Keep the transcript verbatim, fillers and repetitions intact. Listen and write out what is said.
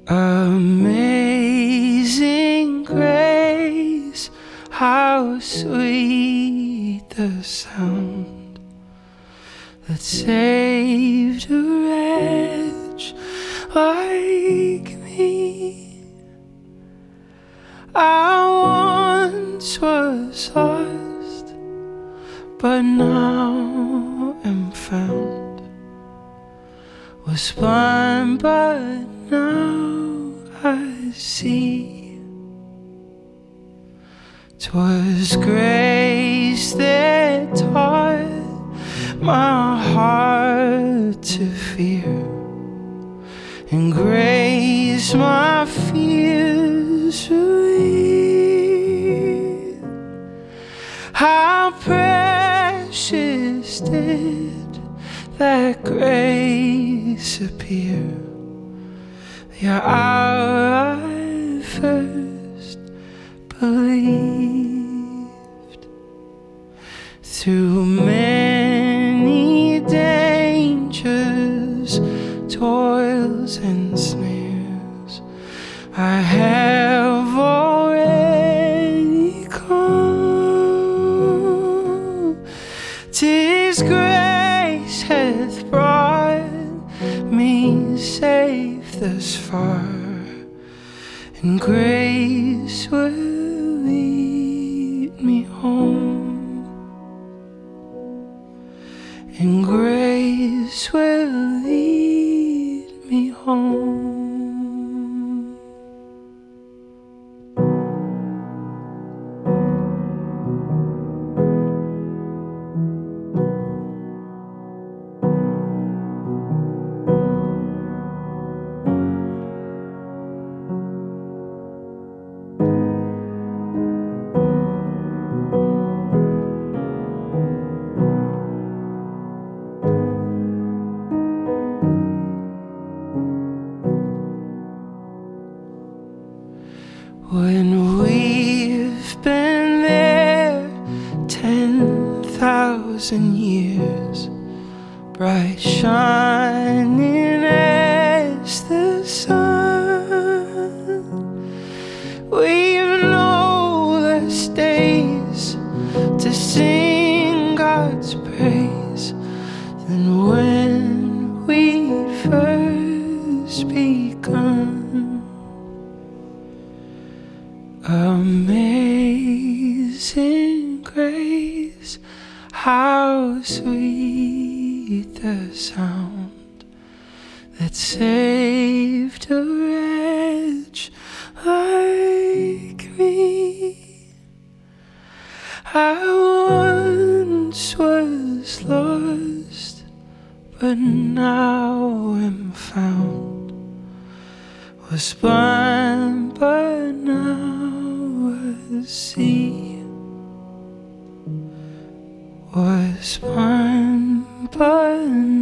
Amazing grace, how sweet the sound that saved a wretch like me. I once was lost, but now am found, was blind, but now I see. 'Twas grace that taught my heart to fear, and grace my fears relieved. How precious did that grace appear the hour I first believed. Through many dangers, toils and snares, I have already come. 'Tis grace hath brought me safe thus far, and grace will lead me home, and grace will lead me home. When we've been there ten thousand years, bright shining as the sun, we've no less days to sing God's praise than when we first begun. Amazing grace, how sweet the sound that saved a wretch like me. I once was lost, but now am found, was blind, but now I see. Was blind, but